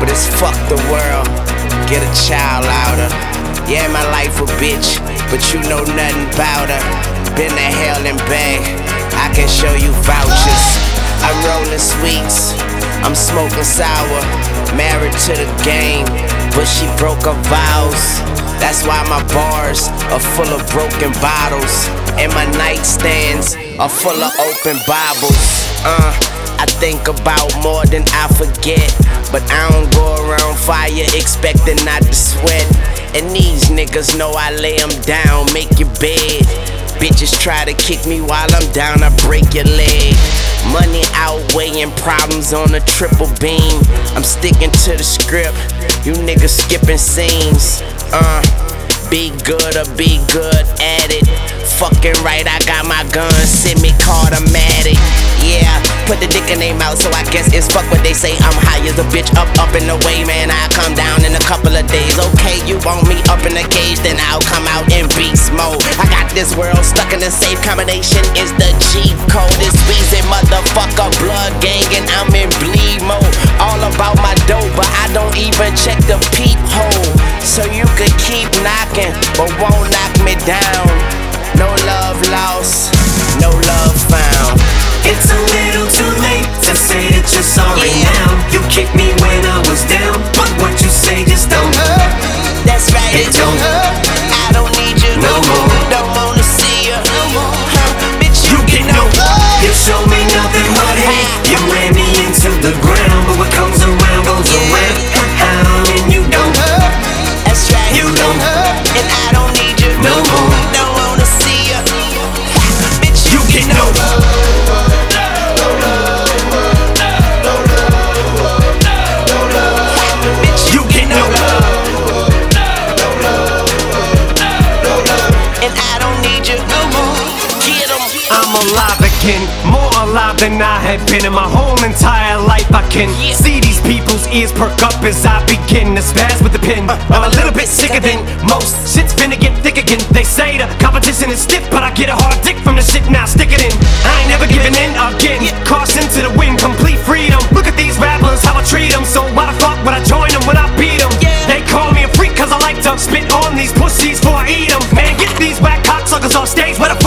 but it's fuck the world. Get a child out her. Yeah, my life a bitch, but you know nothing about her. Been to hell and back, I can show you vouchers. I'm rolling sweets, I'm smoking sour. Married to the game, but she broke her vows. That's why my bars are full of broken bottles, and my nightstands are full of open Bibles. I think about more than I forget, but I don't go around fire expecting not to sweat. And these niggas know I lay them down, make your bed. Bitches try to kick me while I'm down, I break your leg. Money outweighing problems on a triple beam. I'm sticking to the script, you niggas skipping scenes. Be good or be good at it. Fucking right, I got my gun, semi-automatic. Yeah, put the dick in their mouth, so I guess it's fuck what they say. I'm high as a bitch, up and away, man. I'll come down in a couple of days. Okay, you want me up in the cage, then I'll come out in beast mode. I got this world stuck in a safe combination. Is the cheat code? It's Weezy, motherfucker, blood gang, and I'm in bleed mode. All about my dough, but I don't even check the peephole. So you could keep knocking, but won't knock me down. No love lost, no love found. It's a little too late to say that you're sorry now. You kicked me when I was down, but what you say just don't hurt. That's right, it don't hurt. I don't need you no more. Don't wanna see you no more. Bitch, you get no love. You show me nothing but hate. You ran me into the ground, but what comes around goes around. And you don't hurt. That's right, you don't hurt. And I don't need you no more. Don't wanna see you. Bitch, you get no love. I'm alive again, more alive than I have been in my whole entire life. I can see these people's ears perk up as I begin to spaz with the pen. I'm a little bit sicker than most. Shit's finna get thick again. They say the competition is stiff, but I get a hard dick from the shit, now stick it in. I ain't never giving in again. Caution to the wind, complete freedom. Look at these rappers, how I treat them. So why the fuck would I join them when I beat them? They call me a freak cause I like to spit on these pussies before I eat them. Man, get these whack cocksuckers off stage, where the